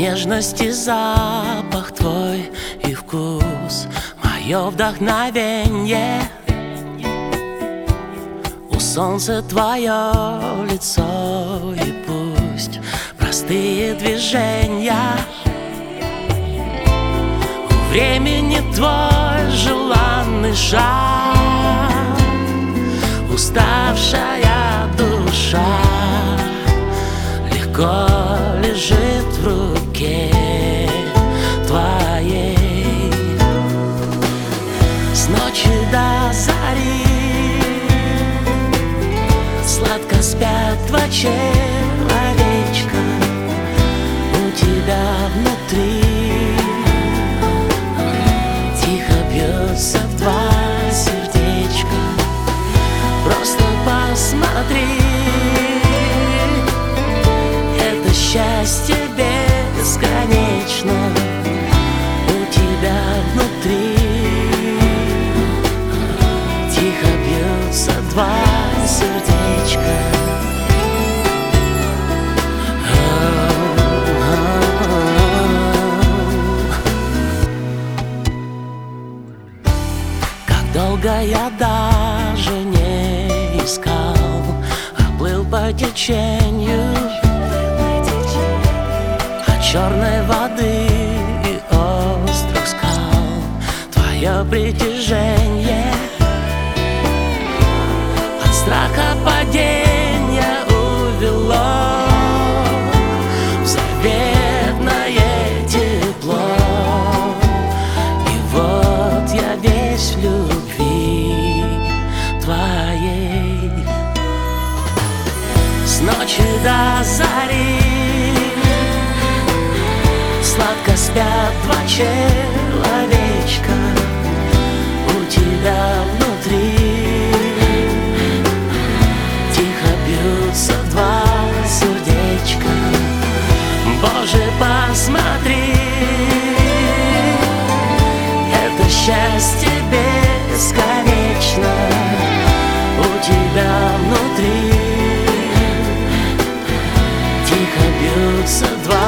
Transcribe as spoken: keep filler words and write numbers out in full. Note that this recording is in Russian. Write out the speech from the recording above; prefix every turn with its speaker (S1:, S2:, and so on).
S1: Нежность и запах твой и вкус, мое вдохновенье. У солнца твое лицо, и пусть простые движения. У времени твой желанный шаг, уставшая душа легко лежит в руке твоей. С ночи до зари сладко спят два человечка. У тебя внутри тихо бьются два сердечка. Просто посмотри, это счастье бесконечно. У тебя внутри тихо бьются два сердечка. Как долго я даже не искал, а плыл по течению от черной воды и острых скал. Твое притяжение от страха падения увело в заветное тепло. И вот я весь в любви твоей. С ночи до зари сладко спят два человечка. У тебя внутри тихо бьются два сердечка. Боже, посмотри, это счастье бесконечно. У тебя внутри тихо бьются два